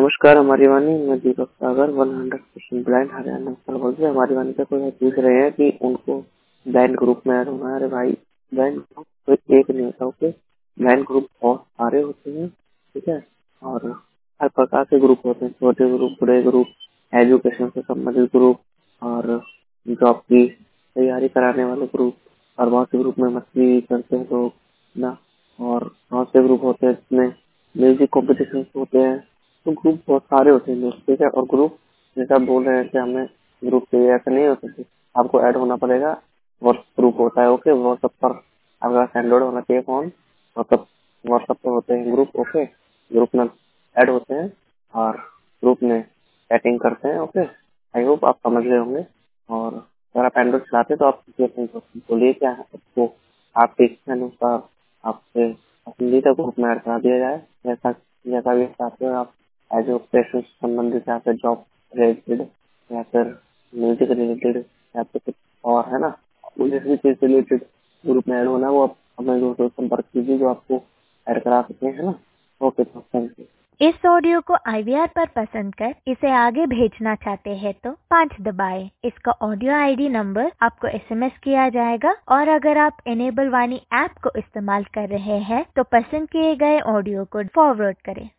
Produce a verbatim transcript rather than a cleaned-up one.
नमस्कार हमारी वाणी, मैं Deepak Sagar one hundred percent blind Haryana से बोल रहे हैं। हमारी वाणी का कोई पूछ रहे हैं कि उनको ब्लाइंड ग्रुप में ऐड होना है। अरे भाई, ब्लाइंड ग्रुप कोई एक नहीं होता। ओके, ब्लाइंड ग्रुप बहुत सारे होते हैं, ठीक है। और हर प्रकार के ग्रुप होते हैं, छोटे ग्रुप, बड़े ग्रुप, एजुकेशन से संबंधित ग्रुप, और जॉब की तैयारी कराने वाले ग्रुप, और बहुत से ग्रुप में मस्ती करते हैं लोग ना। और बहुत से ग्रुप होते हैं जिसमें म्यूजिक कॉम्पिटिशन होते हैं। तो ग्रुप बहुत सारे होते हैं दोस्त, ठीक है। और ग्रुप जैसे आप बोल रहे हैं कि हमें ग्रुप चाहिए, ऐसा नहीं होता है। आपको ऐड होना पड़ेगा। व्हाट्सएप ग्रुप होता है, ओके। व्हाट्सएप पर आपका एंड्रॉइड होना चाहिए फोन। व्हाट्सएप व्हाट्सएप पर होते हैं ग्रुप, ओके। ग्रुप में ऐड होते हैं और ग्रुप में चैटिंग करते हैं, ओके। आई होप आप समझ रहे होंगे। और अगर आप एंड्रॉइड चलाते हैं तो आप बोलिए क्या है आपको, आपके इच्छा अनुसार आपके पसंदीदा ग्रुप में ऐड करा दिया जाए। जैसा जैसा भी चाहते हो आप, एजुकेशन से संबंधित या फिर जॉब रिलेटेड या फिर म्यूजिक रिलेटेड या फिर कुछ और, है ना। आपको जिस भी चीज रिलेटेड ग्रुप में ऐड होना है वो आप हमें दोस्तों से संपर्क कीजिए जो आपको ऐड करा सकते हैं, है ना। ओके, तो थैंक यू। इस ऑडियो को आई वी आर पर पसंद कर इसे आगे भेजना चाहते हैं तो पाँच दबाएं। इसका ऑडियो आई डी नंबर आपको एस एम एस किया जाएगा। और अगर आप इनेबल वाणी ऐप को इस्तेमाल कर रहे हैं तो पसंद किए गए ऑडियो को फॉरवर्ड करें।